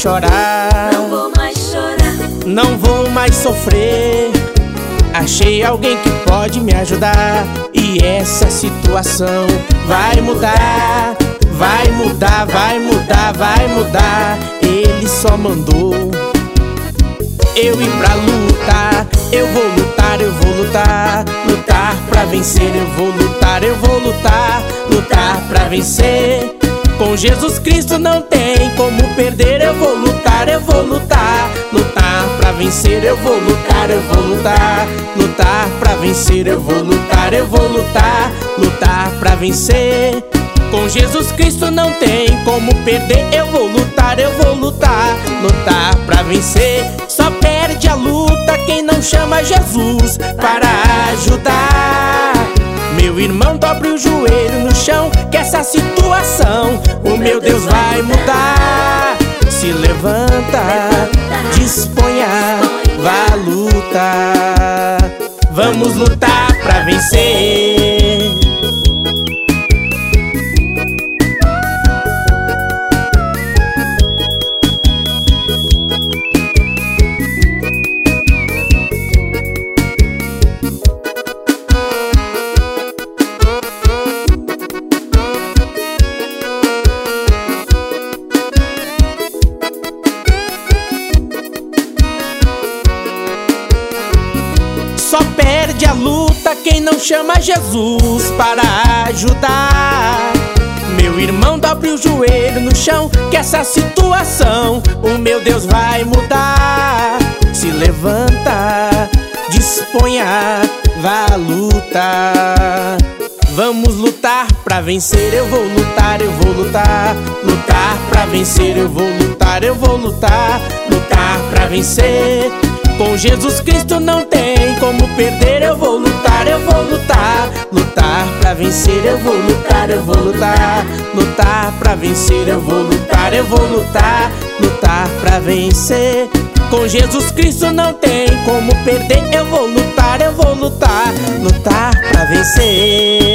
chorar, não vou mais chorar, não vou mais sofrer. Achei alguém que pode me ajudar, e essa situação vai mudar. Vai mudar, vai mudar, vai mudar. Ele só mandou eu ir pra lutar. Eu vou lutar, eu vou lutar. Lutar pra vencer, eu vou lutar, eu vou lutar. Lutar pra vencer. Com Jesus Cristo não tem como perder. Eu vou lutar, eu vou lutar. Lutar pra vencer, eu vou lutar, eu vou lutar. Lutar pra vencer, eu vou lutar, eu vou lutar. Lutar pra vencer. Com Jesus Cristo não tem como perder. Eu vou lutar, eu vou lutar. Lutar pra vencer. Só perde a luta quem não chama Jesus para ajudar. Meu irmão, dobre o joelho no chão, que essa situação o meu Deus vai mudar. Se levanta, disponha, vá lutar. Vamos lutar pra vencer. Só perde a luta quem não chama Jesus para ajudar. Meu irmão, dobre o joelho no chão, que essa situação o meu Deus vai mudar. Se levanta, disponha, vá lutar. Vamos lutar pra vencer, eu vou lutar, eu vou lutar. Lutar pra vencer, eu vou lutar, eu vou lutar. Lutar pra vencer. Com Jesus Cristo não tem como perder. Eu vou lutar, eu vou lutar. Lutar pra vencer, eu vou lutar, eu vou lutar. Lutar pra vencer, eu vou lutar, eu vou lutar. Lutar pra vencer. Com Jesus Cristo não tem como perder. Eu vou lutar, eu vou lutar. Lutar pra vencer.